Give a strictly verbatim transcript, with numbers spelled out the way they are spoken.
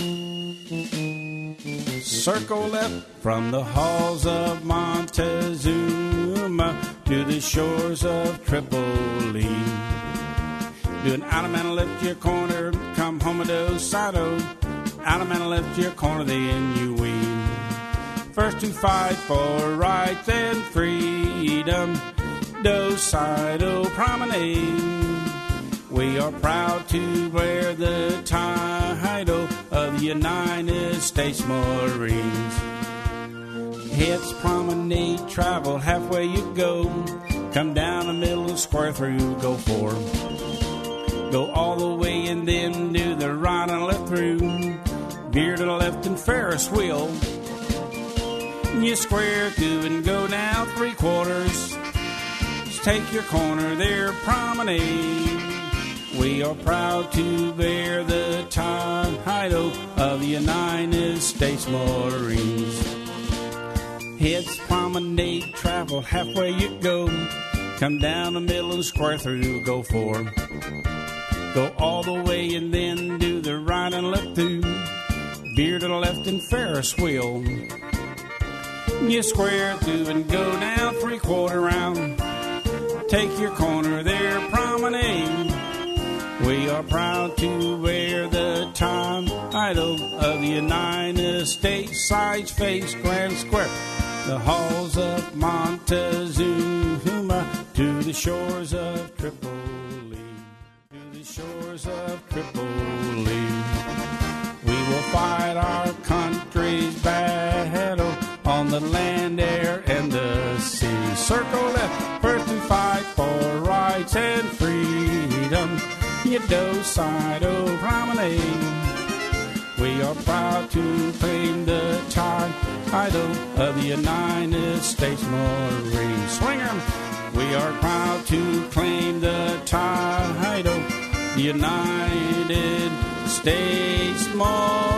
Circle left from the halls of Montezuma to the shores of Tripoli. Do an out and left your corner, come home to Sado. Out and left your corner, then you win. First to fight for rights and freedom, Dosido Promenade. We are proud to wear the title of the United States Marines. Hits Promenade, travel halfway you go. Come down the middle of the square through, go four. Go all the way and then do the right and left through. Veer to the left and Ferris wheel. You square through and go down three quarters. Just take your corner there, Promenade. We are proud to bear the title of the United States Marines. Hits Promenade, travel halfway you go. Come down the middle of the square through, go four. Go all the way and then do the right and left through. Veer to the left and Ferris wheel. You square through and go down three quarter round. Take your corner there, Promenade. We are proud to wear the title of the United States. Sides face Grand Square, the halls of Montezuma to the shores of Tripoli. To the shores of Tripoli. We will fight our country's battle on the land, air, and the sea. Circle left, first to fight for rights and freedom. Dosido Promenade. We are proud to claim the title of the United States Marines. Swinger, we are proud to claim the title, the United States Marines.